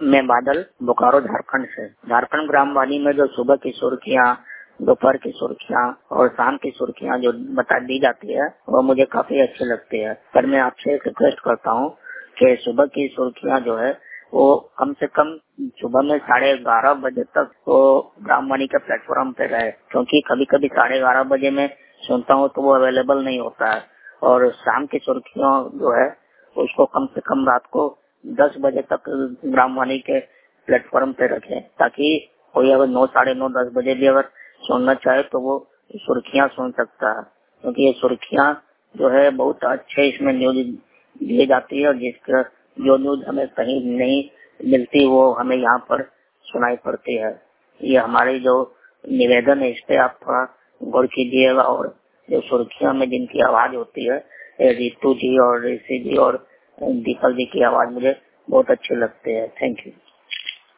मैं बादल, बोकारो झारखंड से। झारखंड ग्रामवाणी में जो सुबह की सुर्खियाँ, दोपहर की सुर्खियाँ और शाम की सुर्खियाँ जो बता दी जाती है वो मुझे काफी अच्छी लगती है। पर मैं आपसे एक रिक्वेस्ट करता हूँ कि सुबह की सुर्खियाँ जो है वो कम से कम सुबह में 11:30 बजे तक वो ग्रामवाणी के प्लेटफॉर्म पे रहे, क्योंकि कभी कभी 11:30 बजे मैं सुनता हूँ तो वो अवेलेबल नहीं होता है। और शाम की सुर्खियाँ जो है उसको कम से कम रात को 10 बजे तक ग्रामवाणी के प्लेटफॉर्म पे रखें, ताकि कोई अगर 9, 9:30, 10 बजे भी अगर सुनना चाहे तो वो सुर्खियाँ सुन सकता है। क्योंकि ये सुर्खियाँ जो है बहुत अच्छे इसमें न्यूज दी जाती है और जिसका जो न्यूज हमें कहीं नहीं मिलती वो हमें यहाँ पर सुनाई पड़ती है। ये हमारी जो निवेदन है इस पे आप थोड़ा गौर कीजिएगा। और जो सुर्खियों में जिनकी आवाज होती है, रितु जी और ऋषि जी और दीपक जी की आवाज मुझे बहुत अच्छी लगती है। Thank you.